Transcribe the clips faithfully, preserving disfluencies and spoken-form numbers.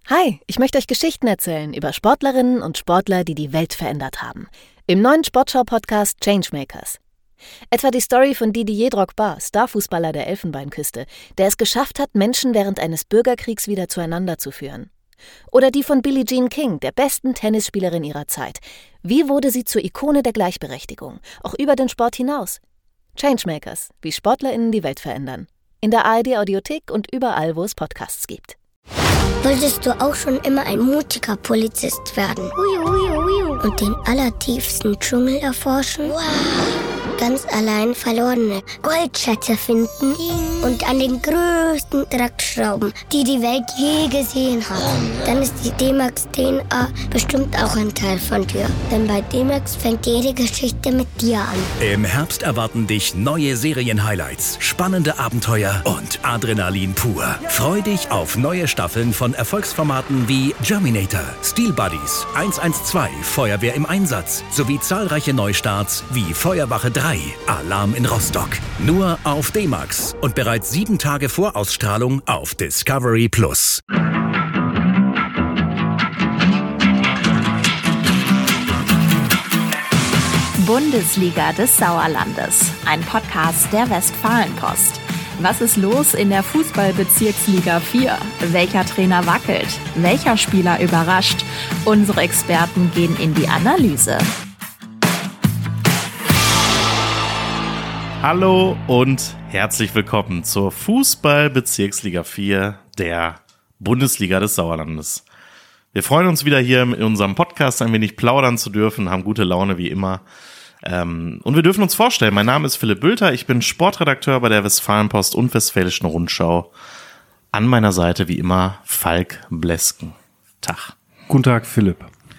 Hi, ich möchte euch Geschichten erzählen über Sportlerinnen und Sportler, die die Welt verändert haben. Im neuen Sportschau-Podcast Changemakers. Etwa die Story von Didier Drogba, Starfußballer der Elfenbeinküste, der es geschafft hat, Menschen während eines Bürgerkriegs wieder zueinander zu führen. Oder die von Billie Jean King, der besten Tennisspielerin ihrer Zeit. Wie wurde sie zur Ikone der Gleichberechtigung, auch über den Sport hinaus? Changemakers, wie SportlerInnen die Welt verändern. In der A R D-Audiothek und überall, wo es Podcasts gibt. Wolltest du auch schon immer ein mutiger Polizist werden? Ui, ui, ui. Und den allertiefsten Dschungel erforschen? Wow. Ganz allein verlorene Goldschätze finden und an den größten Dreck schrauben, die die Welt je gesehen hat. Dann ist die D-Max D N A bestimmt auch ein Teil von dir. Denn bei D-Max fängt jede Geschichte mit dir an. Im Herbst erwarten dich neue Serien-Highlights, spannende Abenteuer und Adrenalin pur. Freu dich auf neue Staffeln von Erfolgsformaten wie Germinator, Steel Buddies, eins eins zwei, Feuerwehr im Einsatz sowie zahlreiche Neustarts wie Feuerwache drei, Alarm in Rostock. Nur auf D-Max und bereits sieben Tage vor Ausstrahlung auf Discovery Plus. Bundesliga des Sauerlandes, ein Podcast der Westfalenpost. Was ist los in der Fußball-Bezirksliga vier? Welcher Trainer wackelt? Welcher Spieler überrascht? Unsere Experten gehen in die Analyse. Hallo und herzlich willkommen zur Fußball-Bezirksliga vier der Bundesliga des Sauerlandes. Wir freuen uns wieder hier in unserem Podcast ein wenig plaudern zu dürfen, haben gute Laune wie immer. Ähm, und wir dürfen uns vorstellen, mein Name ist Philipp Bülter, ich bin Sportredakteur bei der Westfalenpost und Westfälischen Rundschau. An meiner Seite wie immer Falk Blesken. Tag. Guten Tag, Philipp.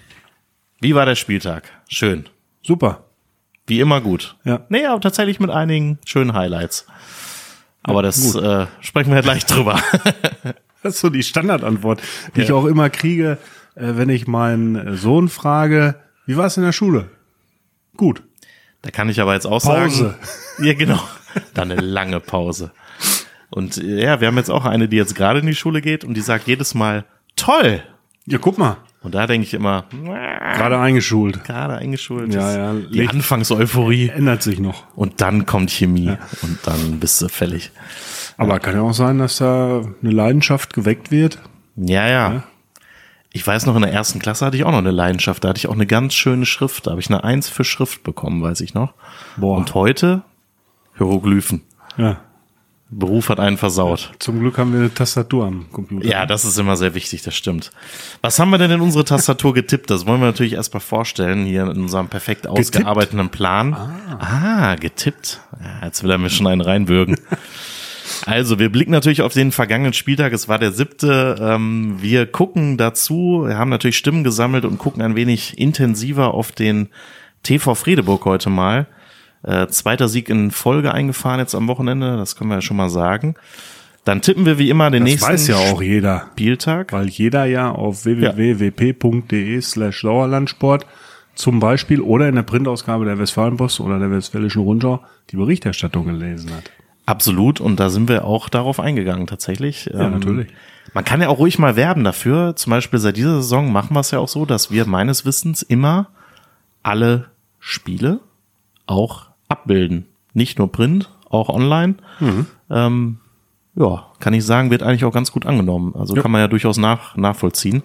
Wie war der Spieltag? Schön. Super. Wie immer gut. Ja. Nee, aber tatsächlich mit einigen schönen Highlights. Aber ja, das äh, sprechen wir ja gleich drüber. Das ist so die Standardantwort, die ja. ich auch immer kriege, äh, wenn ich meinen Sohn frage, wie war es in der Schule? Gut. Da kann ich aber jetzt auch Pause. sagen. Ja, genau. Dann eine lange Pause. Und ja, wir haben jetzt auch eine, die jetzt gerade in die Schule geht und die sagt jedes Mal, toll. Ja, guck mal. Und da denke ich immer, gerade eingeschult. Gerade eingeschult. Ja, ja. Die Anfangseuphorie. Ändert sich noch. Und dann kommt Chemie. Ja. Und dann bist du fällig. Aber kann ja auch sein, dass da eine Leidenschaft geweckt wird. Ja, ja. ja. Ich weiß noch, in der ersten Klasse hatte ich auch noch eine Leidenschaft. Da hatte ich auch eine ganz schöne Schrift. Da habe ich eine Eins für Schrift bekommen, weiß ich noch. Boah. Und heute Hieroglyphen. Ja. Beruf hat einen versaut. Zum Glück haben wir eine Tastatur am Computer. Ja, das ist immer sehr wichtig, das stimmt. Was haben wir denn in unsere Tastatur getippt? Das wollen wir natürlich erstmal vorstellen, hier in unserem perfekt ausgearbeiteten Plan. Ah, ah getippt. Ja, jetzt will er mir schon einen reinwürgen. Also, wir blicken natürlich auf den vergangenen Spieltag. Es war der siebte. Ähm, wir gucken dazu, wir haben natürlich Stimmen gesammelt und gucken ein wenig intensiver auf den T V Fredeburg heute mal. Äh, zweiter Sieg in Folge eingefahren jetzt am Wochenende, das können wir ja schon mal sagen. Dann tippen wir wie immer den das nächsten weiß ja auch jeder. Spieltag. Weil jeder ja auf w w w punkt w p punkt d e slash Sauerlandsport zum Beispiel oder in der Printausgabe der Westfalenpost oder der Westfälischen Rundschau die Berichterstattung gelesen hat. Absolut, und da sind wir auch darauf eingegangen tatsächlich. Ja, ähm, natürlich. Man kann ja auch ruhig mal werben dafür. Zum Beispiel seit dieser Saison machen wir es ja auch so, dass wir meines Wissens immer alle Spiele auch abbilden. Nicht nur Print, auch online. Mhm. Ähm, ja, kann ich sagen, wird eigentlich auch ganz gut angenommen. Also ja. Kann man ja durchaus nach, nachvollziehen.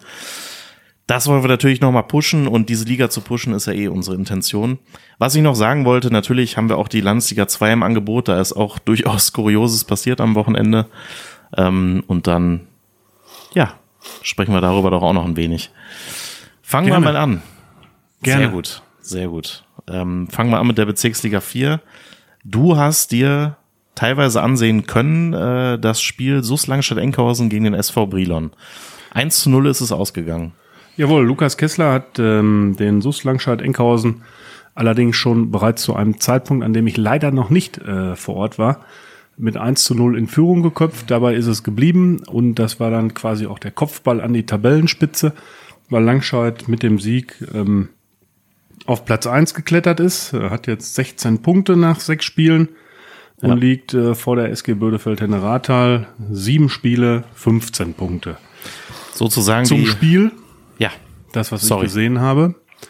Das wollen wir natürlich nochmal pushen, und diese Liga zu pushen ist ja eh unsere Intention. Was ich noch sagen wollte, natürlich haben wir auch die Landesliga zwei im Angebot, da ist auch durchaus Kurioses passiert am Wochenende. Ähm, und dann, ja, sprechen wir darüber doch auch noch ein wenig. Fangen Gerne. wir mal an. Gerne. Sehr gut, sehr gut. Ähm, fangen wir an mit der Bezirksliga vier. Du hast dir teilweise ansehen können, äh, das Spiel S U S Langstadt-Enkhausen gegen den S V Brilon. eins zu null ist es ausgegangen. Jawohl, Lukas Kessler hat ähm, den S U S Langstadt-Enkhausen allerdings schon bereits zu einem Zeitpunkt, an dem ich leider noch nicht äh, vor Ort war, mit eins zu null in Führung geköpft. Dabei ist es geblieben, und das war dann quasi auch der Kopfball an die Tabellenspitze, weil Langstadt mit dem Sieg ähm, auf Platz eins geklettert ist. Er hat jetzt sechzehn Punkte nach sechs Spielen und ja. liegt äh, vor der S G Bödefeld-Henne-Rathal. Sieben Spiele, fünfzehn Punkte. Sozusagen zum die, Spiel. Ja. Das, was Sorry. ich gesehen habe.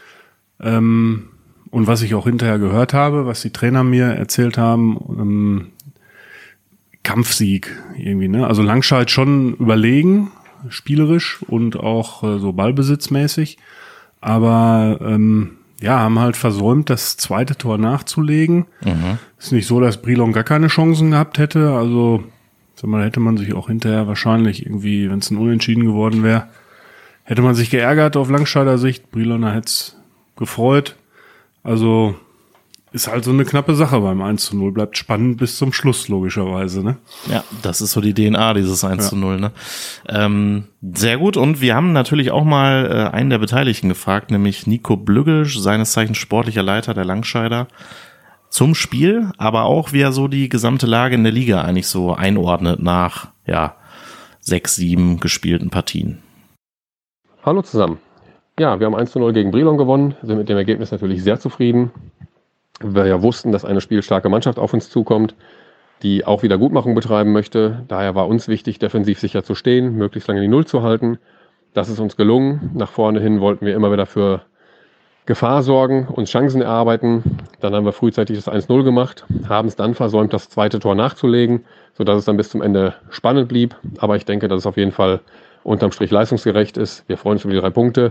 Ähm, und was ich auch hinterher gehört habe, was die Trainer mir erzählt haben, ähm, Kampfsieg irgendwie, ne? Also Langscheid schon überlegen, spielerisch und auch äh, so ballbesitzmäßig. Aber ähm, ja, haben halt versäumt, das zweite Tor nachzulegen. Mhm. Ist nicht so, dass Brilon gar keine Chancen gehabt hätte. Also, sag mal, hätte man sich auch hinterher wahrscheinlich irgendwie, wenn es ein Unentschieden geworden wäre, hätte man sich geärgert auf Langscheider Sicht. Briloner hätte es gefreut. Also ist halt so eine knappe Sache beim eins zu null. Bleibt spannend bis zum Schluss, logischerweise, ne? Ja, das ist so die D N A, dieses eins zu null, Ja. ne? Ähm, sehr gut. Und wir haben natürlich auch mal äh, einen der Beteiligten gefragt, nämlich Nico Blüggisch, seines Zeichens sportlicher Leiter der Langscheider, zum Spiel, aber auch, wie er so die gesamte Lage in der Liga eigentlich so einordnet nach, ja, sechs, sieben gespielten Partien. Hallo zusammen. Ja, wir haben eins zu null gegen Brilon gewonnen, sind mit dem Ergebnis natürlich sehr zufrieden. Wir ja wussten, dass eine spielstarke Mannschaft auf uns zukommt, die auch Wiedergutmachung betreiben möchte. Daher war uns wichtig, defensiv sicher zu stehen, möglichst lange die Null zu halten. Das ist uns gelungen. Nach vorne hin wollten wir immer wieder für Gefahr sorgen, uns Chancen erarbeiten. Dann haben wir frühzeitig das eins null gemacht, haben es dann versäumt, das zweite Tor nachzulegen, sodass es dann bis zum Ende spannend blieb. Aber ich denke, dass es auf jeden Fall unterm Strich leistungsgerecht ist. Wir freuen uns über die drei Punkte.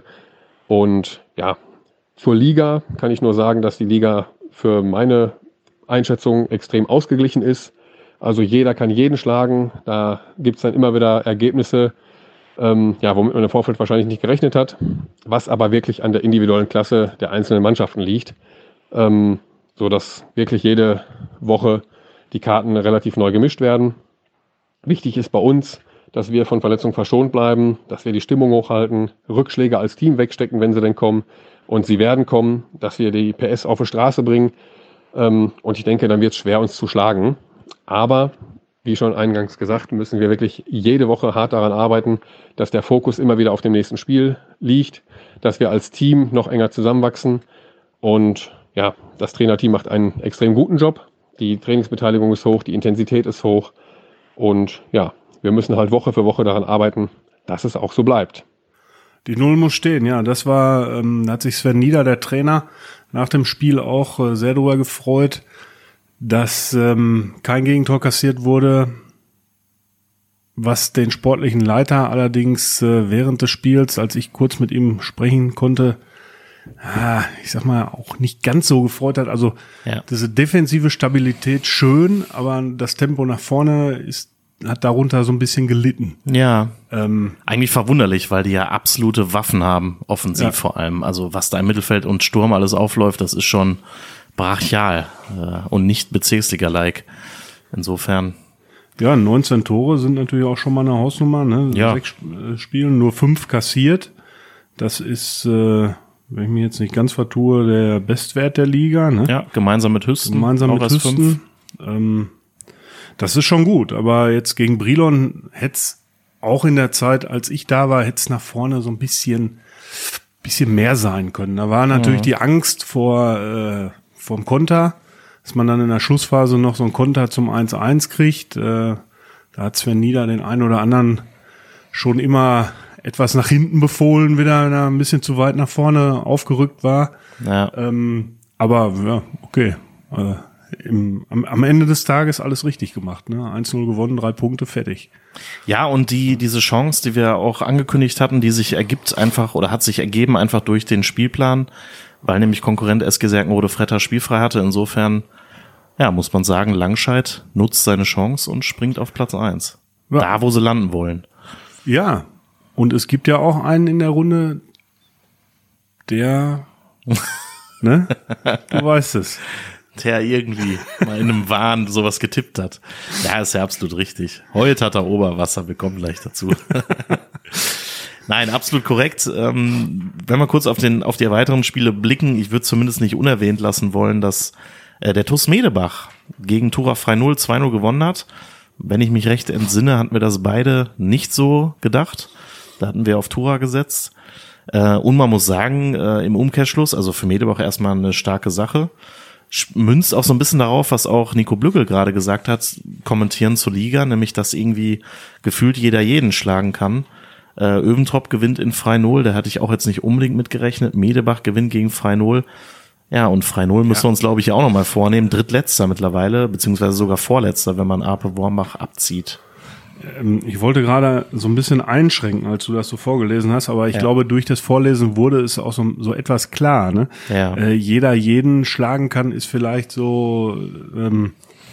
Und ja, zur Liga kann ich nur sagen, dass die Liga für meine Einschätzung extrem ausgeglichen ist. Also jeder kann jeden schlagen. Da gibt es dann immer wieder Ergebnisse, ähm, ja, womit man im Vorfeld wahrscheinlich nicht gerechnet hat, was aber wirklich an der individuellen Klasse der einzelnen Mannschaften liegt, ähm, sodass wirklich jede Woche die Karten relativ neu gemischt werden. Wichtig ist bei uns, dass wir von Verletzungen verschont bleiben, dass wir die Stimmung hochhalten, Rückschläge als Team wegstecken, wenn sie denn kommen. Und sie werden kommen, dass wir die P S auf die Straße bringen. Ähm, und ich denke, dann wird es schwer, uns zu schlagen. Aber, wie schon eingangs gesagt, müssen wir wirklich jede Woche hart daran arbeiten, dass der Fokus immer wieder auf dem nächsten Spiel liegt, dass wir als Team noch enger zusammenwachsen. Und ja, das Trainerteam macht einen extrem guten Job. Die Trainingsbeteiligung ist hoch, die Intensität ist hoch. Und ja, wir müssen halt Woche für Woche daran arbeiten, dass es auch so bleibt. Die Null muss stehen, ja. Das war, ähm, da hat sich Sven Nieder, der Trainer, nach dem Spiel auch äh, sehr darüber gefreut, dass ähm, kein Gegentor kassiert wurde, was den sportlichen Leiter allerdings äh, während des Spiels, als ich kurz mit ihm sprechen konnte, ah, ich sag mal, auch nicht ganz so gefreut hat. Also Ja. diese defensive Stabilität schön, aber das Tempo nach vorne ist hat darunter so ein bisschen gelitten. Ja, Ähm, eigentlich verwunderlich, weil die ja absolute Waffen haben, offensiv Ja. vor allem. Also was da im Mittelfeld und Sturm alles aufläuft, das ist schon brachial äh, und nicht Bezirksliga-like. Insofern, Ja, neunzehn Tore sind natürlich auch schon mal eine Hausnummer. Ne? Ja. Sechs äh, Spielen, nur fünf kassiert. Das ist, äh, wenn ich mich jetzt nicht ganz vertue, der Bestwert der Liga. Ne? ja, gemeinsam mit Hüsten. Gemeinsam auch mit als fünf. Hüsten. Ähm, das ist schon gut. Aber jetzt gegen Brilon hätte es auch in der Zeit, als ich da war, hätte es nach vorne so ein bisschen, bisschen mehr sein können. Da war natürlich Mhm. die Angst vor äh, vom Konter, dass man dann in der Schlussphase noch so einen Konter zum eins eins kriegt. Äh, da hat Sven Nieder den einen oder anderen schon immer etwas nach hinten befohlen, wieder wenn er ein bisschen zu weit nach vorne aufgerückt war. Ja. Ähm, aber ja, okay. Äh, im, am, am Ende des Tages alles richtig gemacht. Ne? eins null gewonnen, drei Punkte, fertig. Ja, und die diese Chance, die wir auch angekündigt hatten, die sich ergibt einfach oder hat sich ergeben einfach durch den Spielplan, weil nämlich Konkurrent S G Serkenrode-Fretter spielfrei hatte. Insofern, ja, muss man sagen, Langscheid nutzt seine Chance und springt auf Platz eins. Ja. Da, wo sie landen wollen. Ja, und es gibt ja auch einen in der Runde, der, ne, du weißt es. Der irgendwie mal in einem Wahn sowas getippt hat. Ja, ist ja absolut richtig. Heute hat er Oberwasser, wir kommen gleich dazu. Nein, absolut korrekt. Ähm, wenn wir kurz auf den auf die weiteren Spiele blicken, ich würde zumindest nicht unerwähnt lassen wollen, dass äh, der T U S Medebach gegen Tura Frei null zwei null gewonnen hat. Wenn ich mich recht entsinne, hatten wir das beide nicht so gedacht. Da hatten wir auf Tura gesetzt. Äh, und man muss sagen, äh, im Umkehrschluss, also für Medebach erstmal eine starke Sache, münzt auch so ein bisschen darauf, was auch Nico Blügel gerade gesagt hat, kommentieren zur Liga, nämlich dass irgendwie gefühlt jeder jeden schlagen kann. Äh, Öventrop gewinnt in Freinol, da hatte ich auch jetzt nicht unbedingt mitgerechnet. Medebach gewinnt gegen Freinol. Ja, und Freinol müssen wir uns, glaube ich, auch nochmal vornehmen. Drittletzter mittlerweile, beziehungsweise sogar Vorletzter, wenn man Ape-Wormbach abzieht. Ähm, ich wollte gerade so ein bisschen einschränken, als du das so vorgelesen hast, aber ich Ja. glaube, durch das Vorlesen wurde es auch so, so etwas klar. Ne? Ja. Äh, jeder jeden schlagen kann, ist vielleicht so, ähm,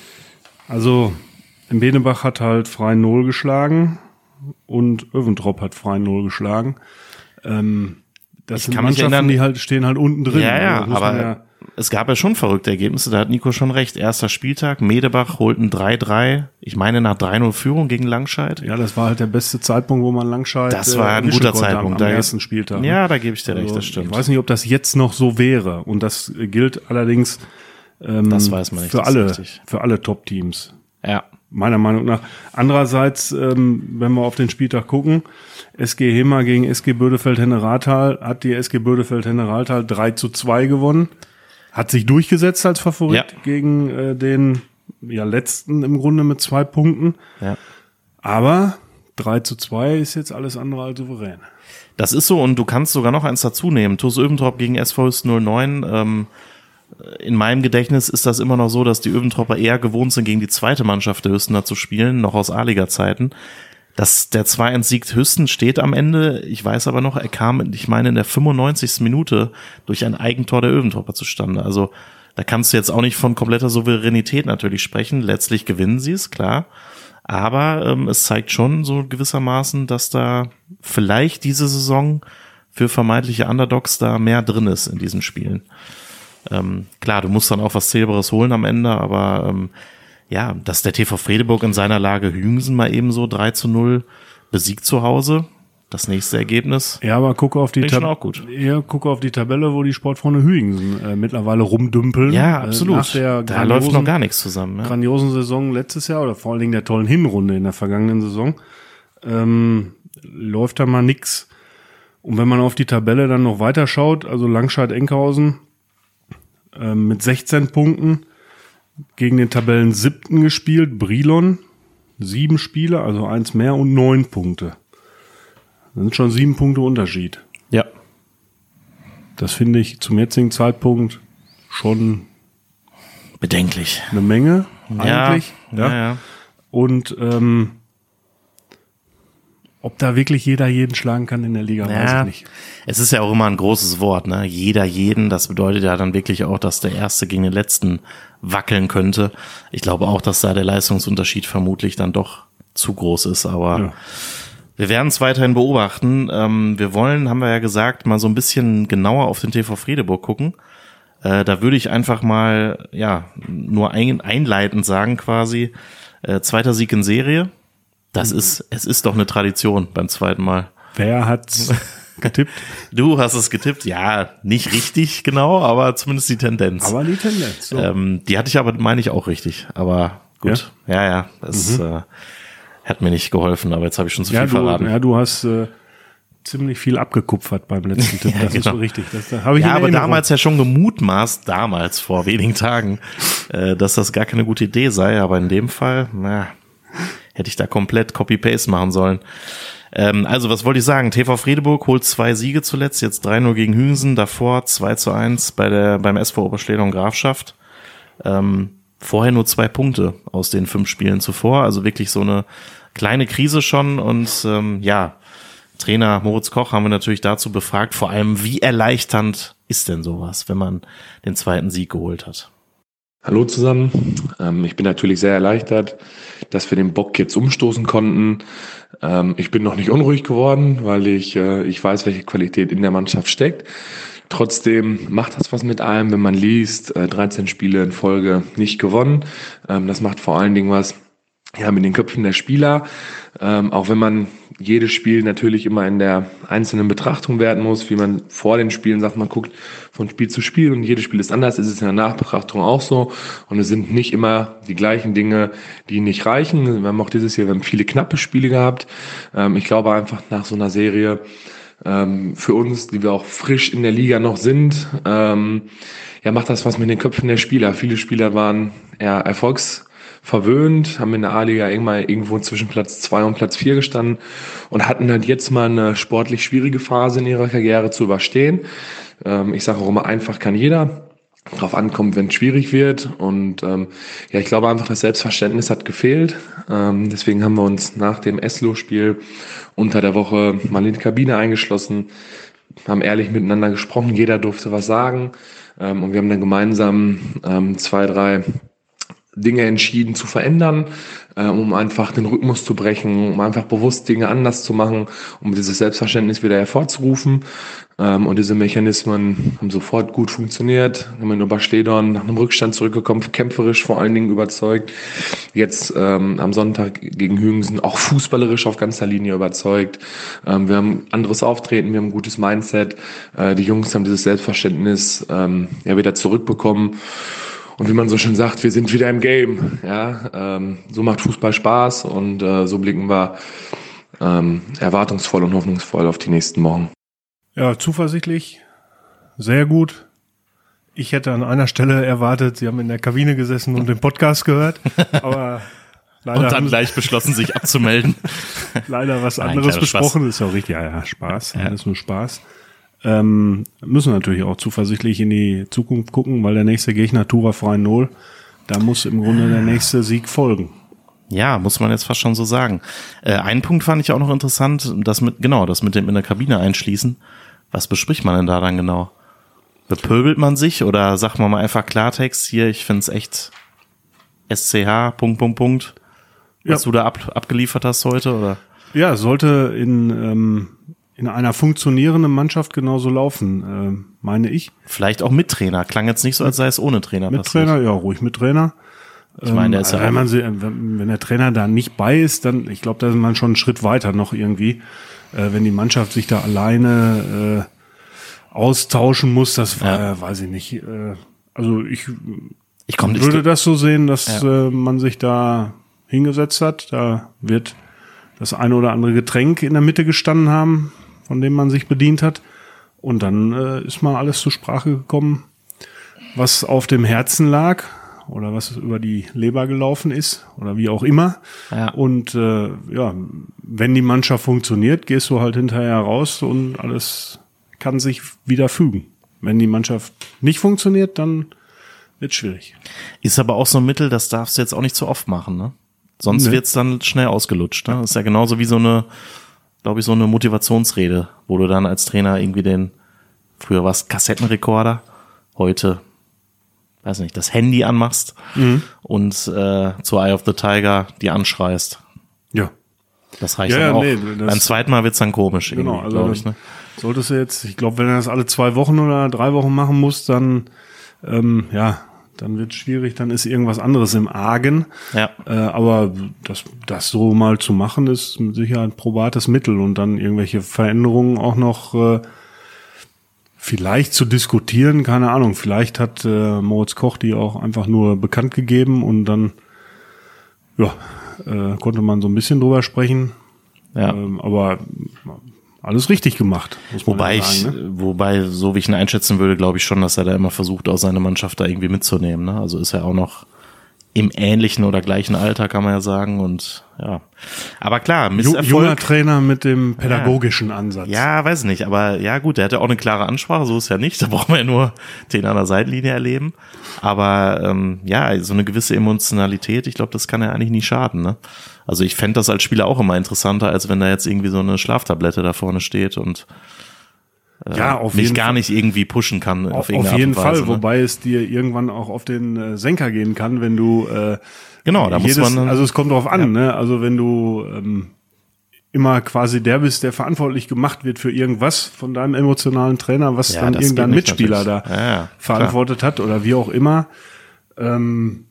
also Medebach hat halt Freinol geschlagen und Öventrop hat Freinol geschlagen. Ähm, Das Ich sind kann mich Mannschaften, erinnern- die halt stehen halt unten drin. Ja, ja, Also muss man aber ja, es gab ja schon verrückte Ergebnisse, da hat Nico schon recht. Erster Spieltag, Medebach holt ein drei drei, ich meine nach drei null Führung gegen Langscheid. ja, das war halt der beste Zeitpunkt, wo man Langscheid Das war ein erwischen guter konnte Zeitpunkt. am, Da- am ersten Spieltag. ne? Ja, da gebe ich dir recht, Also, das stimmt. Ich weiß nicht, ob das jetzt noch so wäre. Und das gilt allerdings ähm, Das weiß man nicht, für das ist alle, richtig. für alle Top-Teams. Ja. Meiner Meinung nach. Andererseits, ähm, wenn wir auf den Spieltag gucken, S G Hema gegen S G Bödefeld-Henne-Rathal hat die S G Bödefeld-Henne-Rathal drei zu zwei gewonnen. Hat sich durchgesetzt als Favorit Ja. gegen äh, den ja, letzten im Grunde mit zwei Punkten. Ja. Aber drei zu zwei ist jetzt alles andere als souverän. Das ist so, und du kannst sogar noch eins dazu nehmen. TuS Öventrop gegen S V Hüsten null neun. Ähm, in meinem Gedächtnis ist das immer noch so, dass die Öventropper eher gewohnt sind, gegen die zweite Mannschaft der Hüstener zu spielen, noch aus A-Liga-Zeiten. Das, der zwei eins Sieg Hüsten steht am Ende. Ich weiß aber noch, er kam, ich meine, in der fünfundneunzigsten Minute durch ein Eigentor der Öventropper zustande. Also da kannst du jetzt auch nicht von kompletter Souveränität natürlich sprechen. Letztlich gewinnen sie es, klar. Aber ähm, es zeigt schon so gewissermaßen, dass da vielleicht diese Saison für vermeintliche Underdogs da mehr drin ist in diesen Spielen. Ähm, klar, du musst dann auch was Zählbares holen am Ende, aber ähm, ja, dass der T V Fredeburg in seiner Lage Hüngsen mal eben so drei zu null besiegt zu Hause, das nächste Ergebnis. Ja, aber gucke auf die Finde ich schon Tab- auch gut. Ja, gucke auf die Tabelle, wo die Sportfreunde Hüingsen äh, mittlerweile rumdümpeln. Ja, Äh, absolut. nach der Da läuft noch grandiosen- gar nichts zusammen. Ja. grandiosen Saison letztes Jahr oder vor allen Dingen der tollen Hinrunde in der vergangenen Saison, ähm, läuft da mal nix. Und wenn man auf die Tabelle dann noch weiter schaut, also Langscheid-Enkhausen ähm, mit sechzehn Punkten gegen den Tabellen siebten gespielt, Brilon, sieben Spiele, also eins mehr und neun Punkte. Das sind schon sieben Punkte Unterschied. Ja. Das finde ich zum jetzigen Zeitpunkt schon Bedenklich. eine Menge eigentlich. Ja, ja, ja. Und ähm, ob da wirklich jeder jeden schlagen kann in der Liga, weiß Ja, ich nicht. es ist ja auch immer ein großes Wort, ne? Jeder jeden, das bedeutet ja dann wirklich auch, dass der Erste gegen den Letzten wackeln könnte. Ich glaube auch, dass da der Leistungsunterschied vermutlich dann doch zu groß ist, aber Ja. wir werden es weiterhin beobachten. Ähm, wir wollen, haben wir ja gesagt, mal so ein bisschen genauer auf den T V Fredeburg gucken. Äh, da würde ich einfach mal, ja, nur ein, einleitend sagen quasi, äh, zweiter Sieg in Serie. Das ist, es ist doch eine Tradition beim zweiten Mal. Wer hat's getippt? Du hast es getippt, ja, nicht richtig genau, aber zumindest die Tendenz. Aber die Tendenz. So. ähm, die hatte ich aber, meine ich, auch richtig. Aber gut, ja, ja, das äh, hat mir nicht geholfen, aber jetzt habe ich schon zu ja, viel du, verraten. ja, du hast äh, ziemlich viel abgekupfert beim letzten Tipp. Ja, Das ist genau. so richtig. Das, das habe ich Ja, in aber Erinnerung. damals ja schon gemutmaßt, damals vor wenigen Tagen, äh, dass das gar keine gute Idee sei. Aber in dem Fall, na, hätte ich da komplett Copy-Paste machen sollen. Ähm, also, was wollte ich sagen? T V Fredeburg holt zwei Siege zuletzt, jetzt drei null gegen Hüngsen, davor zwei zu eins bei der, beim S V Oberschleder und Grafschaft. Ähm, vorher nur zwei Punkte aus den fünf Spielen zuvor, also wirklich so eine kleine Krise schon. Und ähm, ja, Trainer Moritz Koch haben wir natürlich dazu befragt, vor allem, wie erleichternd ist denn sowas, wenn man den zweiten Sieg geholt hat? Hallo zusammen. Ähm, ich bin natürlich sehr erleichtert, dass wir den Bock jetzt umstoßen konnten. Ähm, ich bin noch nicht unruhig geworden, weil ich, äh, ich weiß, welche Qualität in der Mannschaft steckt. Trotzdem macht das was mit einem, wenn man liest, äh, dreizehn Spiele in Folge nicht gewonnen. Ähm, das macht vor allen Dingen was ja, mit den Köpfen der Spieler. Ähm, auch wenn man jedes Spiel natürlich immer in der einzelnen Betrachtung werten muss, wie man vor den Spielen sagt, man guckt von Spiel zu Spiel und jedes Spiel ist anders, ist es in der Nachbetrachtung auch so. Und es sind nicht immer die gleichen Dinge, die nicht reichen. Wir haben auch dieses Jahr, wir haben viele knappe Spiele gehabt. Ähm, ich glaube einfach nach so einer Serie, ähm, für uns, die wir auch frisch in der Liga noch sind, ähm, ja, macht das was mit den Köpfen der Spieler. Viele Spieler waren eher Erfolgs verwöhnt, haben in der A-Liga irgendwann irgendwo zwischen Platz zwei und Platz vier gestanden und hatten halt jetzt mal eine sportlich schwierige Phase in ihrer Karriere zu überstehen. Ähm, ich sage auch immer, einfach kann jeder. Drauf ankommt, wenn es schwierig wird. Und ähm, ja, ich glaube einfach, das Selbstverständnis hat gefehlt. Ähm, deswegen haben wir uns nach dem Eslo-Spiel unter der Woche mal in die Kabine eingeschlossen, haben ehrlich miteinander gesprochen, jeder durfte was sagen. Ähm, und wir haben dann gemeinsam ähm, zwei, drei Dinge entschieden zu verändern, äh, um einfach den Rhythmus zu brechen, um einfach bewusst Dinge anders zu machen, um dieses Selbstverständnis wieder hervorzurufen. Ähm, und diese Mechanismen haben sofort gut funktioniert. Haben wir in Oberstedorn nach einem Rückstand zurückgekommen, kämpferisch vor allen Dingen überzeugt. Jetzt ähm, am Sonntag gegen Hüngsen auch fußballerisch auf ganzer Linie überzeugt. Ähm, wir haben anderes Auftreten, wir haben ein gutes Mindset. Äh, die Jungs haben dieses Selbstverständnis ähm, ja wieder zurückbekommen. Und wie man so schön sagt, wir sind wieder im Game. Ja, ähm, so macht Fußball Spaß und äh, so blicken wir ähm, erwartungsvoll und hoffnungsvoll auf die nächsten Wochen. Ja, zuversichtlich, sehr gut. Ich hätte an einer Stelle erwartet, Sie haben in der Kabine gesessen und den Podcast gehört, aber leider und dann gleich beschlossen, sich abzumelden. Leider was Nein, anderes besprochen, Spaß. Ist auch richtig, ja, ja, Spaß, Ja. alles nur Spaß. Ähm, müssen natürlich auch zuversichtlich in die Zukunft gucken, weil der nächste Gegner Tura Freien-Nol, da muss im Grunde der nächste Sieg folgen. Ja, muss man jetzt fast schon so sagen. Äh, einen Punkt fand ich auch noch interessant, das mit, genau, das mit dem in der Kabine einschließen. Was bespricht man denn da dann genau? Bepöbelt man sich oder sagt man mal einfach Klartext, hier, ich find's echt S C H, Punkt, Punkt, Punkt, was Ja. du da ab, abgeliefert hast heute, oder? Ja, es sollte in, ähm, in einer funktionierenden Mannschaft genauso laufen, äh, meine ich. Vielleicht auch mit Trainer. Klang jetzt nicht so, als sei es ohne Trainer Mit passiert. Trainer, ja, ruhig mit Trainer. Ich meine, der ist ja wenn, auch- man sie, wenn, wenn der Trainer da nicht bei ist, dann, ich glaube, da ist man schon einen Schritt weiter noch irgendwie. Äh, wenn die Mannschaft sich da alleine äh, austauschen muss, das war, Ja. äh, weiß ich nicht. Äh, also ich Ich komm, ich, würde das so sehen, dass Ja. äh, man sich da hingesetzt hat. Da wird das eine oder andere Getränk in der Mitte gestanden haben, von dem man sich bedient hat. Und dann äh, ist mal alles zur Sprache gekommen, was auf dem Herzen lag oder was über die Leber gelaufen ist oder wie auch immer. Ja. Und äh, ja, wenn die Mannschaft funktioniert, gehst du halt hinterher raus und alles kann sich wieder fügen. Wenn die Mannschaft nicht funktioniert, dann wird schwierig. ist aber auch so ein Mittel, das darfst du jetzt auch nicht zu oft machen, ne? Sonst Nee. wird's dann schnell ausgelutscht, ne? Das ist ja genauso wie so eine, glaube ich, so eine Motivationsrede, wo du dann als Trainer irgendwie den, früher war's Kassettenrekorder, heute, weiß nicht, das Handy anmachst Mhm. und äh, zu Eye of the Tiger die anschreist. Ja. Das reicht Ja, dann ja, auch. nee, das- Beim zweiten Mal wird's dann komisch, Genau, irgendwie, also glaube das ich, ne? solltest du jetzt, ich glaube, wenn er das alle zwei Wochen oder drei Wochen machen muss, dann ähm, ja, dann wird es schwierig, dann ist irgendwas anderes im Argen. Ja. Äh, aber das, das so mal zu machen, ist mit Sicherheit ein probates Mittel und dann irgendwelche Veränderungen auch noch äh, vielleicht zu diskutieren, keine Ahnung. Vielleicht hat äh, Moritz Koch die auch einfach nur bekannt gegeben und dann ja, äh, konnte man so ein bisschen drüber sprechen. Ja. Ähm, aber alles richtig gemacht, muss man Wobei ja ich, sagen. Ne? wobei, so wie ich ihn einschätzen würde, glaube ich schon, dass er da immer versucht, auch seine Mannschaft da irgendwie mitzunehmen, ne? Also ist er auch noch im ähnlichen oder gleichen Alter, kann man ja sagen, und ja. Aber klar, Ju- Misserfolg. Junger Trainer mit dem pädagogischen Ansatz. Ja, weiß nicht, aber ja gut, der hat ja auch eine klare Ansprache, so ist ja nicht, da braucht man ja nur den an der Seitenlinie erleben. Aber ähm, ja, so eine gewisse Emotionalität, ich glaube, das kann ja eigentlich nie schaden, ne? Also ich fände das als Spieler auch immer interessanter, als wenn da jetzt irgendwie so eine Schlaftablette da vorne steht und äh, Ja, auf mich jeden gar Fall. nicht irgendwie pushen kann auf, Auf, irgendeine auf jeden Art und Weise, Fall, ne? wobei es dir irgendwann auch auf den äh, Senker gehen kann, wenn du äh, Genau, da muss jedes, man dann- also es kommt drauf an, ne? Also wenn du ähm, immer quasi der bist, der verantwortlich gemacht wird für irgendwas von deinem emotionalen Trainer, was Ja, dann das irgendein geht nicht Mitspieler da natürlich. Ja, ja, verantwortet hat oder wie auch immer. Ähm,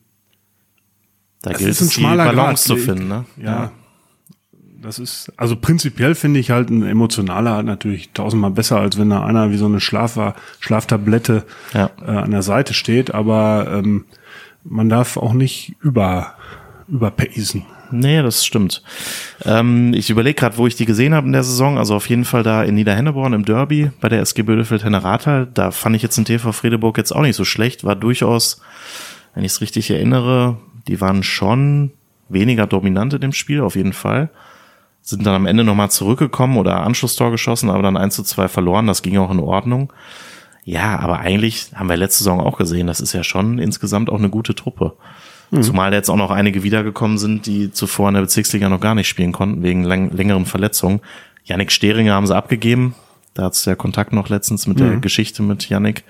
Da das gilt ist ein es, die schmaler Balance Grat. zu finden, ne? Ja. Das ist, also prinzipiell finde ich halt ein emotionaler halt natürlich tausendmal besser, als wenn da einer wie so eine Schlaf, Schlaftablette Ja. äh, an der Seite steht, aber ähm, man darf auch nicht über, überpacen. Nee, das stimmt. Ähm, ich überlege gerade, wo ich die gesehen habe in der Saison. Also auf jeden Fall da in Niederhenneborn im Derby bei der S G Bödefeld-Henne-Rathal. Da fand ich jetzt den T V Fredeburg jetzt auch nicht so schlecht. War durchaus, wenn ich es richtig erinnere, Die waren schon weniger dominant in dem Spiel, auf jeden Fall. Sind dann am Ende nochmal zurückgekommen oder Anschlusstor geschossen, aber dann eins zu zwei verloren. Das ging auch in Ordnung. Ja, aber eigentlich haben wir letzte Saison auch gesehen, das ist ja schon insgesamt auch eine gute Truppe. Mhm. Zumal jetzt auch noch einige wiedergekommen sind, die zuvor in der Bezirksliga noch gar nicht spielen konnten, wegen läng- längeren Verletzungen. Yannick Steringer haben sie abgegeben. Da hat es der Kontakt noch letztens mit mhm. der Geschichte mit Yannick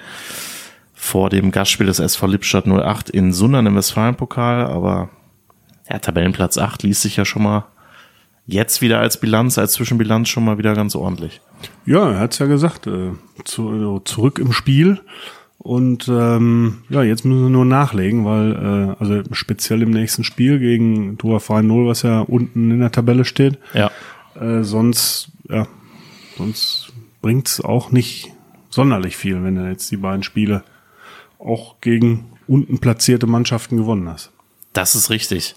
vor dem Gastspiel des S V Lippstadt null acht in Sundern im Westfalenpokal. Aber ja, Tabellenplatz acht liest sich ja schon mal jetzt wieder als Bilanz, als Zwischenbilanz schon mal wieder ganz ordentlich. Ja, er hat's ja gesagt, äh, zu, zurück im Spiel. Und ähm, ja, jetzt müssen wir nur nachlegen, weil äh, also speziell im nächsten Spiel gegen Dora Verein null, was ja unten in der Tabelle steht. Ja. Äh, sonst, ja, sonst bringt's auch nicht sonderlich viel, wenn du jetzt die beiden Spiele auch gegen unten platzierte Mannschaften gewonnen hast. Das ist richtig.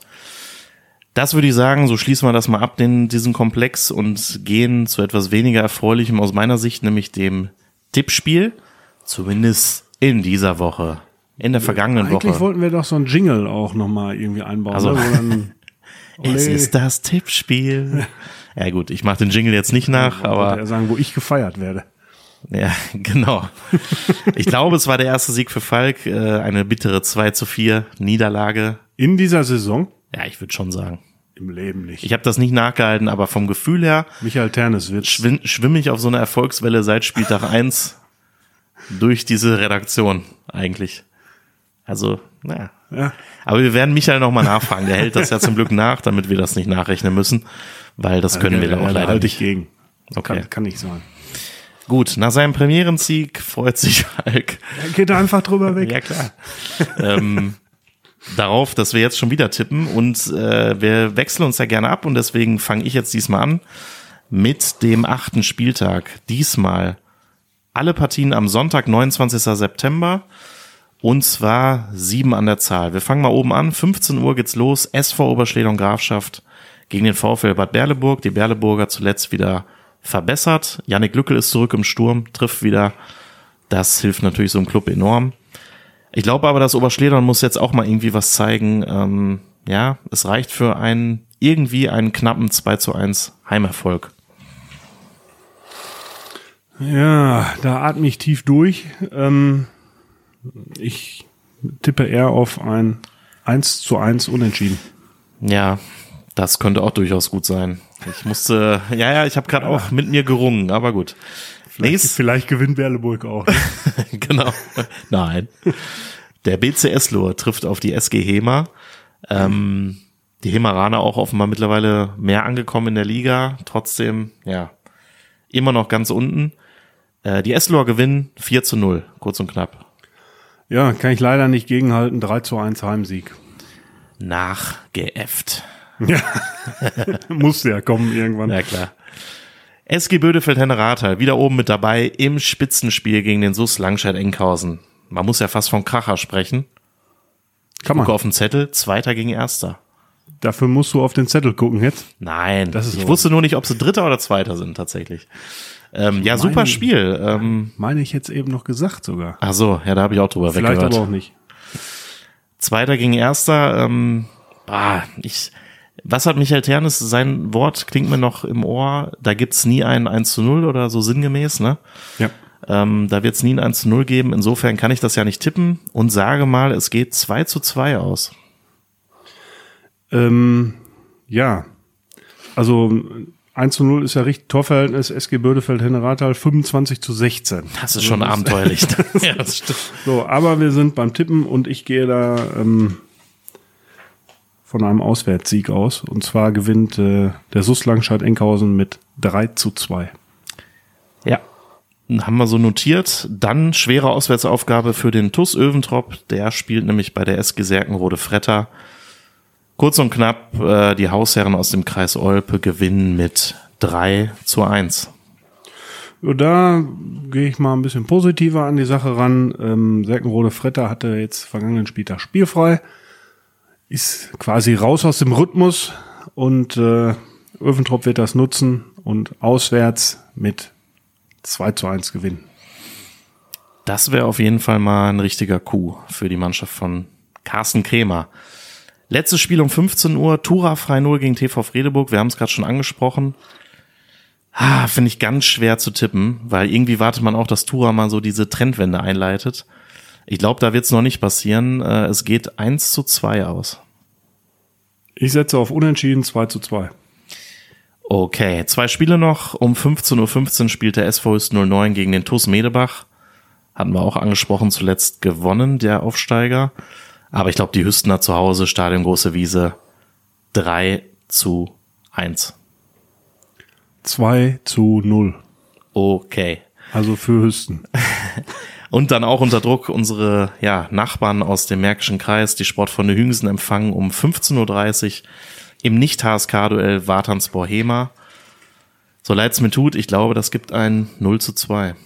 Das würde ich sagen, so schließen wir das mal ab, den, diesen Komplex, und gehen zu etwas weniger Erfreulichem aus meiner Sicht, nämlich dem Tippspiel. Zumindest in dieser Woche. In der vergangenen Eigentlich Woche. Eigentlich wollten wir doch so einen Jingle auch nochmal irgendwie einbauen. Also, ne? Wo dann, es ist das Tippspiel. Ja gut, ich mache den Jingle jetzt nicht nach, ja, aber... Er sagen, wo ich gefeiert werde. Ja, genau. Ich glaube, es war der erste Sieg für Falk. Äh, eine bittere zwei zu vier Niederlage. In dieser Saison? Ja, ich würde schon sagen. Im Leben nicht. Ich habe das nicht nachgehalten, aber vom Gefühl her Michael Terneswitz schwimm, schwimme ich auf so einer Erfolgswelle seit Spieltag eins durch diese Redaktion eigentlich. Also, naja. Ja. Aber wir werden Michael nochmal nachfragen. Der hält das ja zum Glück nach, damit wir das nicht nachrechnen müssen, weil das können ja, wir ja, auch da leider halte nicht. ich gegen. Okay. Kann, kann nicht sein. Gut, nach seinem Premierensieg freut sich Falk. Er geht einfach drüber weg. Ja, klar. ähm, darauf, dass wir jetzt schon wieder tippen, und äh, wir wechseln uns ja gerne ab, und deswegen fange ich jetzt diesmal an mit dem achten Spieltag. Diesmal alle Partien am Sonntag, neunundzwanzigsten September, und zwar sieben an der Zahl. Wir fangen mal oben an, fünfzehn Uhr geht's los, S V Oberschledern Grafschaft gegen den VfL Bad Berleburg. Die Berleburger zuletzt wieder verbessert. Yannick Lückel ist zurück im Sturm, trifft wieder. Das hilft natürlich so einem Club enorm. Ich glaube aber, dass Oberschledern muss jetzt auch mal irgendwie was zeigen. Ähm, ja, es reicht für einen, irgendwie einen knappen zwei zu eins Heimerfolg. Ja, da atme ich tief durch. Ähm, ich tippe eher auf ein eins zu eins Unentschieden. Ja, das könnte auch durchaus gut sein. Ich musste, ja, ja, ich habe gerade ja. auch mit mir gerungen, aber gut. Vielleicht, Nächst, vielleicht gewinnt Berleburg auch. Ne? Genau. Nein. Der B C Eslohe trifft auf die S G Hema. Ähm, die Hemeraner auch offenbar mittlerweile mehr angekommen in der Liga. Trotzdem, ja, immer noch ganz unten. Äh, die Esloher gewinnen vier zu null, kurz und knapp. Ja, kann ich leider nicht gegenhalten. drei zu eins Heimsieg. Nachgeäfft. Ja, muss ja kommen irgendwann. Ja, klar. S G Bödefeld-Henne-Rathal wieder oben mit dabei im Spitzenspiel gegen den S U S Langscheid-Enkhausen. Man muss ja fast von Kracher sprechen. Kann man. Gucke auf den Zettel, Zweiter gegen Erster. Dafür musst du auf den Zettel gucken jetzt? Nein, das ist ich so. wusste nur nicht, ob sie Dritter oder Zweiter sind tatsächlich. Ähm, ja, super meine, Spiel. Ähm, meine ich jetzt eben noch gesagt sogar. Ach so, ja, da habe ich auch drüber Vielleicht weggehört. aber auch nicht. Zweiter gegen Erster. Ähm, ah, ich... Was hat Michael Ternes, sein Wort klingt mir noch im Ohr, da gibt's nie ein eins zu null oder so sinngemäß, ne? Ja. Ähm, da wird's nie ein eins zu null geben, insofern kann ich das ja nicht tippen und sage mal, es geht zwei zu zwei aus. Ähm, ja, also eins zu null ist ja richtig, Torverhältnis S G Bödefeld-Henne-Rathal fünfundzwanzig zu sechzehn. Das ist schon also, abenteuerlich. Ja, das stimmt. So, aber wir sind beim Tippen und ich gehe da ähm, von einem Auswärtssieg aus. Und zwar gewinnt äh, der S U S Langscheid-Enkhausen mit drei zu zwei. Ja, haben wir so notiert. Dann schwere Auswärtsaufgabe für den T U S Öventrop. Der spielt nämlich bei der S G Serkenrode-Fretter. Kurz und knapp, äh, die Hausherren aus dem Kreis Olpe gewinnen mit drei zu eins. Ja, da gehe ich mal ein bisschen positiver an die Sache ran. Ähm, Serkenrode-Fretter hatte jetzt vergangenen Spieltag spielfrei. Ist quasi raus aus dem Rhythmus und äh, Öventrop wird das nutzen und auswärts mit zwei zu eins gewinnen. Das wäre auf jeden Fall mal ein richtiger Coup für die Mannschaft von Carsten Krämer. Letztes Spiel um fünfzehn Uhr, Tura drei null gegen T V Fredeburg. Wir haben es gerade schon angesprochen. Ah, finde ich ganz schwer zu tippen, weil irgendwie wartet man auch, dass Tura mal so diese Trendwende einleitet. Ich glaube, da wird es noch nicht passieren. Äh, es geht eins zu zwei aus. Ich setze auf Unentschieden zwei zu zwei. Okay, zwei Spiele noch. Um fünfzehn Uhr fünfzehn spielt der S V Hüsten null neun gegen den T U S Medebach. Hatten wir auch angesprochen, zuletzt gewonnen, der Aufsteiger. Aber ich glaube, die Hüstener zu Hause, Stadion Große Wiese, drei zu eins. zwei zu null. Okay. Also für Hüsten. Und dann auch unter Druck unsere ja, Nachbarn aus dem Märkischen Kreis, die Sportfreunde Hüngsen, empfangen um fünfzehn Uhr dreißig im Nicht-H S K-Duell Wartanspor Hema. So leid es mir tut, ich glaube, das gibt ein null zu zwei.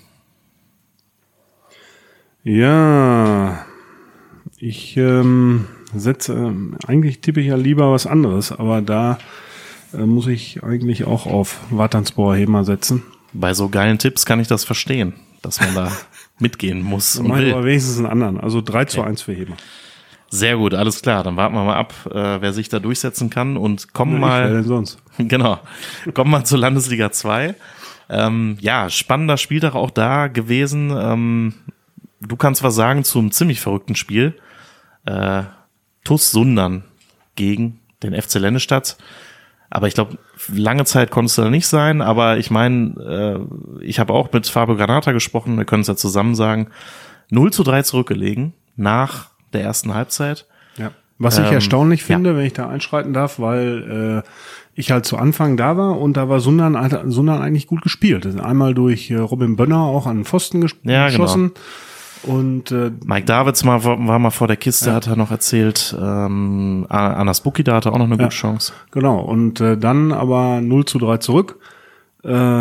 Ja, ich ähm, setze, äh, eigentlich tippe ich ja lieber was anderes, aber da äh, muss ich eigentlich auch auf Wartanspor Hema setzen. Bei so geilen Tipps kann ich das verstehen, dass man da mitgehen muss und will. will. Aber wenigstens einen anderen, also drei zu eins für Hema. Sehr gut, alles klar, dann warten wir mal ab, äh, wer sich da durchsetzen kann und kommen Ja, mal, wer denn sonst? Genau, kommen mal zur Landesliga zwei. Ähm, ja, spannender Spieltag auch da gewesen. Ähm, du kannst was sagen zum ziemlich verrückten Spiel. Äh, T U S Sundern gegen den F C Lennestadt. Aber ich glaube, lange Zeit konntest du da nicht sein. Aber ich meine, äh, ich habe auch mit Fabio Granata gesprochen, wir können es ja zusammen sagen, null zu drei zurückgelegen nach der ersten Halbzeit. Ja. Was ich Ähm, erstaunlich finde, ja. wenn ich da einschreiten darf, weil äh, ich halt zu Anfang da war und da war Sundern, Sundern eigentlich gut gespielt. Einmal durch äh, Robin Bönner auch an den Pfosten ges- Ja, geschossen. Und äh, Mike Davids mal, war mal vor der Kiste, Ja. hat er noch erzählt. Ähm, Anas Buki, da hatte auch noch eine gute Ja. Chance. genau, und äh, dann aber null zu drei zurück. Äh,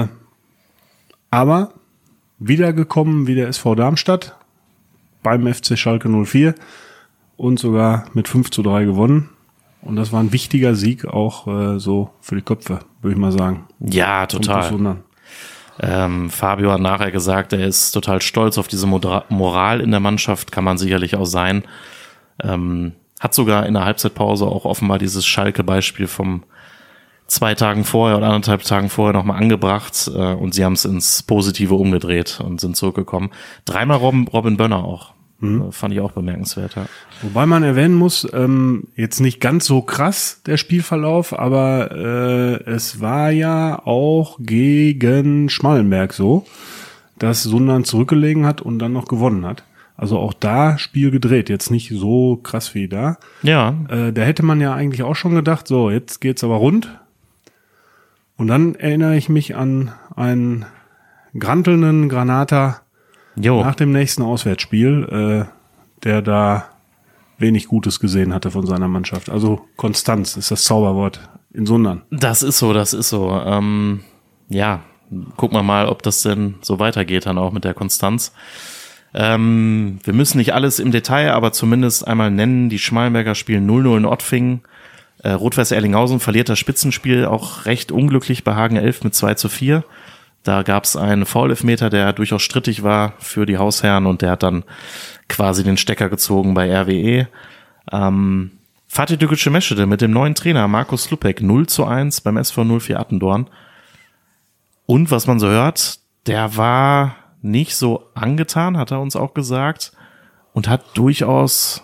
aber wiedergekommen wie der S V Darmstadt beim F C Schalke null vier und sogar mit fünf zu drei gewonnen. Und das war ein wichtiger Sieg auch äh, so für die Köpfe, würde ich mal sagen. Ja, Vom total. T U S Sundern. Ähm, Fabio hat nachher gesagt, er ist total stolz auf diese Modra- Moral in der Mannschaft, kann man sicherlich auch sein. Ähm, hat sogar in der Halbzeitpause auch offenbar dieses Schalke-Beispiel vom zwei Tagen vorher oder anderthalb Tagen vorher nochmal angebracht äh, und sie haben es ins Positive umgedreht und sind zurückgekommen. Dreimal Robin, Robin Bönner auch. Mhm. Äh, fand ich auch bemerkenswert, ja. Wobei man erwähnen muss, ähm, jetzt nicht ganz so krass der Spielverlauf, aber äh, es war ja auch gegen Schmallenberg so, dass Sundern zurückgelegen hat und dann noch gewonnen hat. Also auch da Spiel gedreht, jetzt nicht so krass wie da. Ja. Äh, da hätte man ja eigentlich auch schon gedacht, so, jetzt geht's aber rund. Und dann erinnere ich mich an einen grantelnden Granata Jo. nach dem nächsten Auswärtsspiel, äh, der da wenig Gutes gesehen hatte von seiner Mannschaft. Also Konstanz ist das Zauberwort in Sundern. Das ist so, das ist so. Ähm, ja, gucken wir mal, ob das denn so weitergeht dann auch mit der Konstanz. Ähm, wir müssen nicht alles im Detail, aber zumindest einmal nennen, die Schmalenberger spielen null null in Ottfingen. Äh, Rot-Weiß Erlinghausen verliert das Spitzenspiel auch recht unglücklich bei Hagen elf mit zwei zu vier. Da gab es einen Foul-Elfmeter, der durchaus strittig war für die Hausherren und der hat dann quasi den Stecker gezogen bei R W E. Ähm, Fatih Dükücü Meschede mit dem neuen Trainer Markus Lupek null zu eins beim S V null vier Attendorn. Und was man so hört, der war nicht so angetan, hat er uns auch gesagt, und hat durchaus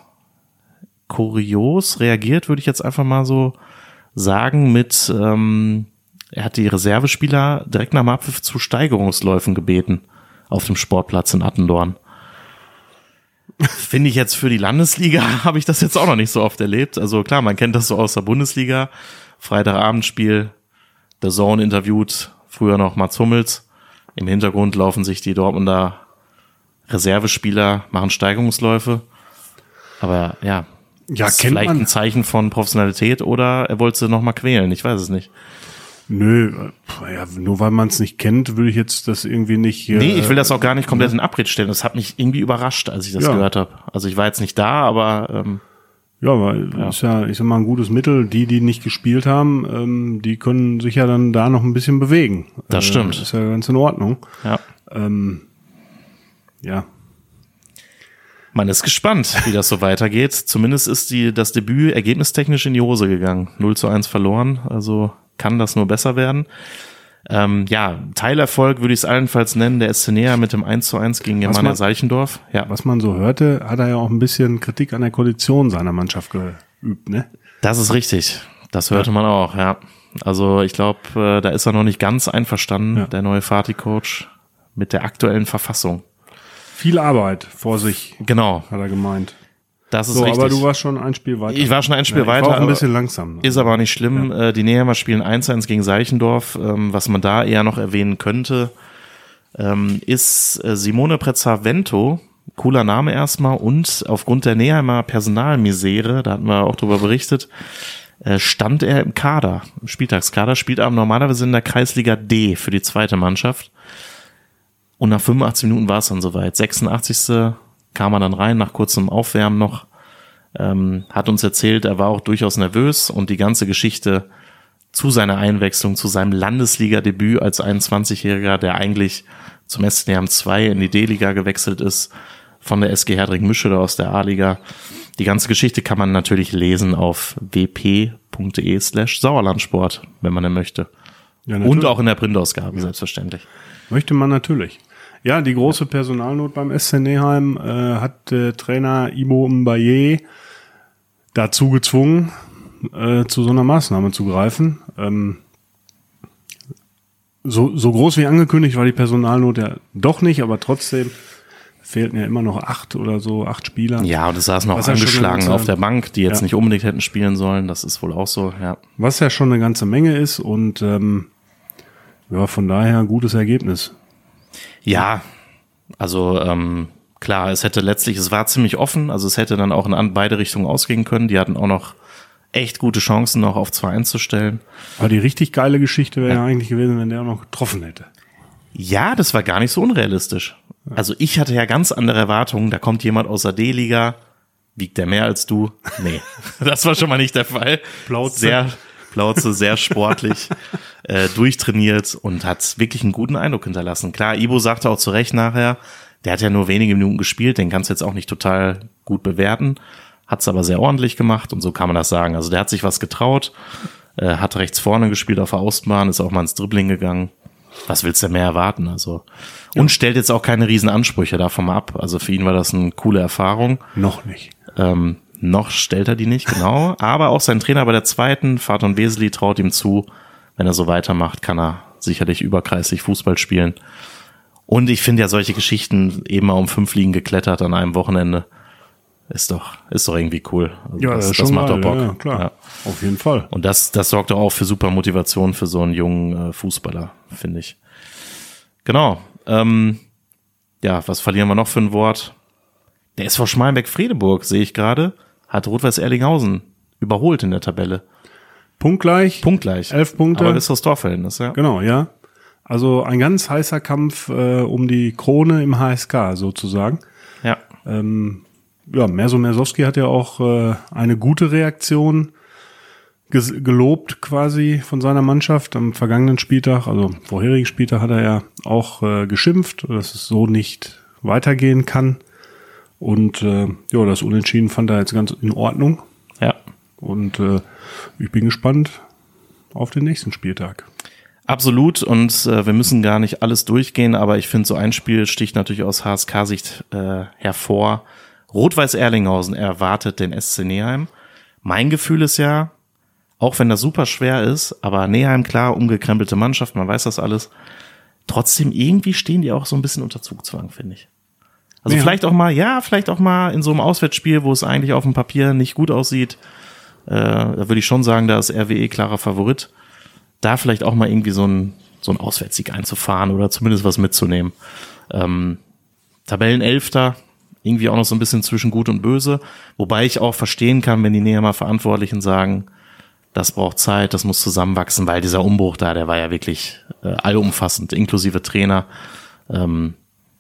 kurios reagiert, würde ich jetzt einfach mal so sagen, mit ähm, er hat die Reservespieler direkt nach dem Abpfiff zu Steigerungsläufen gebeten auf dem Sportplatz in Attendorn. Finde ich jetzt für die Landesliga, habe ich das jetzt auch noch nicht so oft erlebt. Also klar, man kennt das so aus der Bundesliga. Freitagabendspiel, The Zone interviewt, früher noch Mats Hummels. Im Hintergrund laufen sich die Dortmunder Reservespieler, machen Steigerungsläufe. Aber ja, Ja, ist kennt vielleicht man. ein Zeichen von Professionalität oder er wollte sie noch mal quälen, ich weiß es nicht. Nö, äh, ja, nur weil man es nicht kennt, will ich jetzt das irgendwie nicht... Äh, Nee, ich will das auch gar nicht komplett in Abrede stellen. Das hat mich irgendwie überrascht, als ich das Ja. gehört habe. Also ich war jetzt nicht da, aber ähm, Ja, weil Ja. ist ja, ich sag mal, ein gutes Mittel. Die, die nicht gespielt haben, ähm, die können sich ja dann da noch ein bisschen bewegen. Das stimmt. Ist ja ganz in Ordnung. ja. Ähm, ja. Man ist gespannt, wie das so weitergeht. Zumindest ist die, das Debüt ergebnistechnisch in die Hose gegangen. null zu eins verloren, also kann das nur besser werden. Ähm, ja, Teilerfolg würde ich es allenfalls nennen, der S C Nea mit dem eins zu eins gegen Germania Seichendorf. Ja. Was man so hörte, hat er ja auch ein bisschen Kritik an der Kondition seiner Mannschaft geübt, ne? Das ist richtig. Das hörte ja. man auch, ja. Also ich glaube, äh, da ist er noch nicht ganz einverstanden, ja. der neue Fatih-Coach, mit der aktuellen Verfassung. Viel Arbeit vor sich, genau, hat er gemeint. Das ist so, richtig. Aber du warst schon ein Spiel weiter. Ich war schon ein Spiel ja, ich weiter. war auch ein bisschen langsam. Ist aber auch nicht schlimm. Ja. Die Nehmer spielen eins zu eins gegen Seichendorf. Was man da eher noch erwähnen könnte, ist Simone Prezzavento. Cooler Name erstmal. Und aufgrund der Nehmer Personalmisere, da hatten wir auch drüber berichtet, stand er im Kader, im Spieltagskader, spielt aber normalerweise in der Kreisliga D für die zweite Mannschaft. Und nach fünfundachtzig Minuten war es dann soweit. sechsundachtzigste kam er dann rein, nach kurzem Aufwärmen noch. Ähm, hat uns erzählt, er war auch durchaus nervös und die ganze Geschichte zu seiner Einwechslung, zu seinem Landesliga-Debüt als einundzwanzigjähriger, der eigentlich zum S C Nea zwei in die D-Liga gewechselt ist, von der S G Herdring-Mischede aus der A-Liga. Die ganze Geschichte kann man natürlich lesen auf w p punkt d e slash Sauerlandsport, wenn man denn möchte. Ja, und auch in der Printausgabe, ja. Selbstverständlich. Möchte man natürlich. Ja, die große Personalnot beim S C Neheim äh, hat äh, Trainer Ibo Mbaye dazu gezwungen, äh, zu so einer Maßnahme zu greifen. Ähm, so, so groß wie angekündigt war die Personalnot ja doch nicht, aber trotzdem fehlten ja immer noch acht oder so, acht Spieler. Ja, und es saßen noch angeschlagen auf der Bank, die jetzt ja. nicht unbedingt hätten spielen sollen. Das ist wohl auch so, ja. Was ja schon eine ganze Menge ist und ähm, ja, von daher ein gutes Ergebnis. Ja, also ähm, klar, es hätte letztlich, es war ziemlich offen, also es hätte dann auch in beide Richtungen ausgehen können. Die hatten auch noch echt gute Chancen, noch auf zwei eins zu stellen. Aber die richtig geile Geschichte wäre ja. ja eigentlich gewesen, wenn der auch noch getroffen hätte. Ja, das war gar nicht so unrealistisch. Also ich hatte ja ganz andere Erwartungen. Da kommt jemand aus der D-Liga, wiegt der mehr als du? Nee, das war schon mal nicht der Fall. Plauze. Sehr Plauze, sehr sportlich, äh, durchtrainiert und hat wirklich einen guten Eindruck hinterlassen. Klar, Ibo sagte auch zu Recht nachher, der hat ja nur wenige Minuten gespielt, den kannst du jetzt auch nicht total gut bewerten, hat es aber sehr ordentlich gemacht und so kann man das sagen. Also der hat sich was getraut, äh, hat rechts vorne gespielt auf der Außenbahn, ist auch mal ins Dribbling gegangen. Was willst du mehr erwarten? Also und stellt jetzt auch keine riesen Ansprüche davon ab. Also für ihn war das eine coole Erfahrung. Noch nicht. Ähm, Noch stellt er die nicht, genau. Aber auch sein Trainer bei der zweiten, Faton Vesely, traut ihm zu, wenn er so weitermacht, kann er sicherlich überkreislich Fußball spielen. Und ich finde ja solche Geschichten, eben mal um fünf Ligen geklettert an einem Wochenende, ist doch, ist doch irgendwie cool. Also ja, das, das, das macht geil, doch Bock. Ja, klar, ja. Auf jeden Fall. Und das, das sorgt doch auch für super Motivation für so einen jungen äh, Fußballer, finde ich. Genau. Ähm, ja, was verlieren wir noch für ein Wort? Der S V Schmalenberg-Fredeburg, sehe ich gerade, hat Rot-Weiß Erlinghausen überholt in der Tabelle. Punktgleich. Punktgleich. Elf Punkte. Aber besseres Torverhältnis, ja. Genau, ja. Also ein ganz heißer Kampf äh, um die Krone im H S K sozusagen. Ja. Ähm, ja, Merso Mersowski hat ja auch äh, eine gute Reaktion ges- gelobt quasi von seiner Mannschaft am vergangenen Spieltag. Also am vorherigen Spieltag hat er ja auch äh, geschimpft, dass es so nicht weitergehen kann. Und äh, ja, das Unentschieden fand er jetzt ganz in Ordnung. Ja. Und äh, ich bin gespannt auf den nächsten Spieltag. Absolut. Und äh, wir müssen gar nicht alles durchgehen, aber ich finde, so ein Spiel sticht natürlich aus H S K-Sicht äh, hervor. Rot-Weiß Erlinghausen erwartet den S C Neheim. Mein Gefühl ist ja, auch wenn das super schwer ist, aber Neheim, klar, umgekrempelte Mannschaft, man weiß das alles, trotzdem irgendwie stehen die auch so ein bisschen unter Zugzwang, finde ich. Also ja. vielleicht auch mal, ja, vielleicht auch mal in so einem Auswärtsspiel, wo es eigentlich auf dem Papier nicht gut aussieht, äh, da würde ich schon sagen, da ist R W E klarer Favorit, da vielleicht auch mal irgendwie so ein, so ein Auswärtssieg einzufahren oder zumindest was mitzunehmen. Ähm, Tabellenelfter, irgendwie auch noch so ein bisschen zwischen Gut und Böse, wobei ich auch verstehen kann, wenn die Nehmer Verantwortlichen sagen, das braucht Zeit, das muss zusammenwachsen, weil dieser Umbruch da, der war ja wirklich äh, allumfassend, inklusive Trainer. Ähm,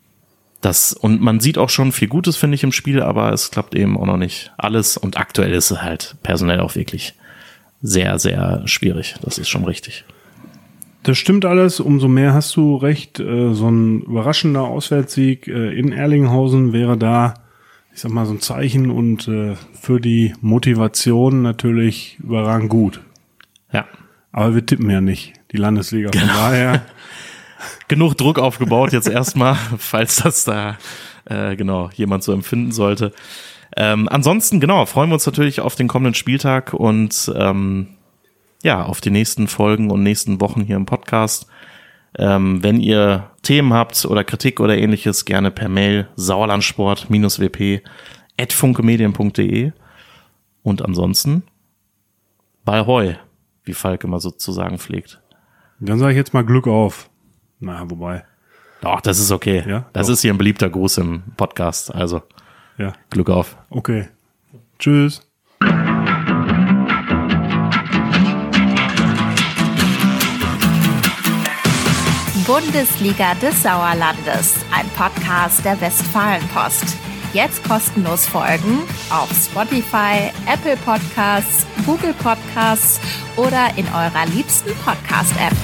Das, und man sieht auch schon viel Gutes, finde ich, im Spiel, aber es klappt eben auch noch nicht alles. Und aktuell ist es halt personell auch wirklich sehr, sehr schwierig. Das ist schon richtig. Das stimmt alles. Umso mehr hast du recht. So ein überraschender Auswärtssieg in Erlinghausen wäre da ich sag mal, so ein Zeichen und äh, für die Motivation natürlich überragend gut. Ja. Aber wir tippen ja nicht die Landesliga, von Genau. daher. Genug Druck aufgebaut jetzt erstmal, falls das da äh, genau jemand so empfinden sollte. Ähm, ansonsten, genau, freuen wir uns natürlich auf den kommenden Spieltag und ähm, ja, auf die nächsten Folgen und nächsten Wochen hier im Podcast. Ähm, wenn ihr Themen habt oder Kritik oder ähnliches, gerne per Mail sauerlandsport-w p at funkemedien punkt de. Und ansonsten Ball Heu, wie Falk immer so zu sagen pflegt. Dann sage ich jetzt mal Glück auf. Na, wobei. Doch, das ist okay. Ja, das doch. ist hier ein beliebter Gruß im Podcast. Also Ja. Glück auf. Okay. Tschüss. Bundesliga des Sauerlandes, ein Podcast der Westfalenpost. Jetzt kostenlos folgen auf Spotify, Apple Podcasts, Google Podcasts oder in eurer liebsten Podcast-App.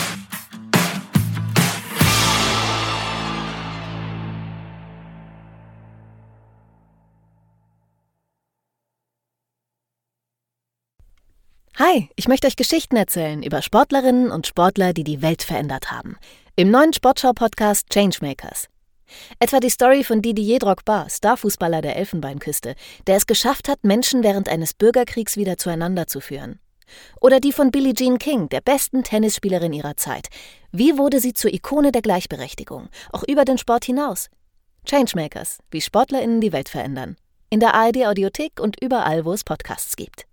Hi, ich möchte euch Geschichten erzählen über Sportlerinnen und Sportler, die die Welt verändert haben. Im neuen Sportschau-Podcast Changemakers. Etwa die Story von Didier Drogba, Starfußballer der Elfenbeinküste, der es geschafft hat, Menschen während eines Bürgerkriegs wieder zueinander zu führen. Oder die von Billie Jean King, der besten Tennisspielerin ihrer Zeit. Wie wurde sie zur Ikone der Gleichberechtigung, auch über den Sport hinaus? Changemakers, wie SportlerInnen die Welt verändern. In der A R D-Audiothek und überall, wo es Podcasts gibt.